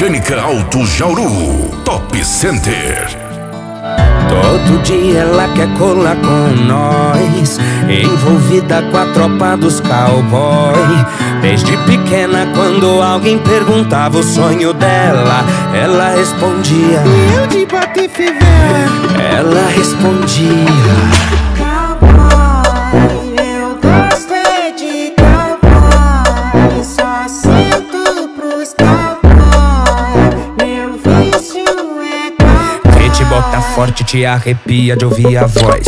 Mecânica Auto Jauru, Top Center. Todo dia ela quer colar com nós, envolvida com a tropa dos cowboy. Desde pequena, quando alguém perguntava o sonho dela, ela respondia: eu de bota e fivela. Ela respondia: cowboy, eu gosto é de cowboy, só sinto pros cowboy, meu vício é cowboy. Quem te bota forte te arrepia de ouvir a voz.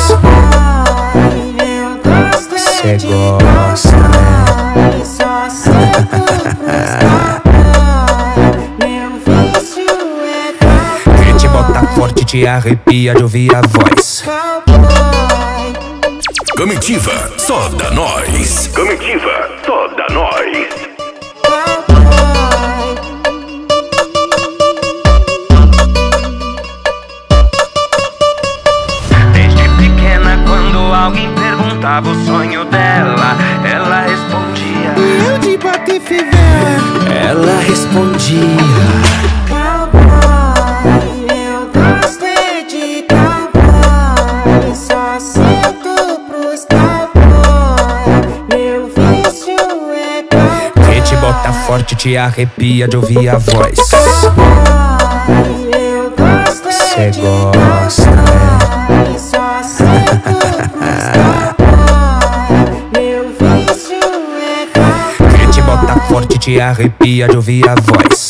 Eu gosto é Cê de gosta, né? cowboy, só sinto pros cowboy, meu vício é cowboy. Quem te bota forte te arrepia de ouvir a voz. Comitiva, só da nós. Comitiva, só da nós. Desde pequena, quando alguém perguntava o sonho dela, ela respondia: eu de bota e fivela. Ela respondia: cowboy, eu gosto é de cowboy, só sinto pros cowboy, meu vício é cowboy. quem te bota forte te arrepia de ouvir a voz. Eu gosto Cê é de gosta, né? cowboy, só sinto pros cowboy, meu vício é cowboy. Quem te bota forte te arrepia de ouvir a voz.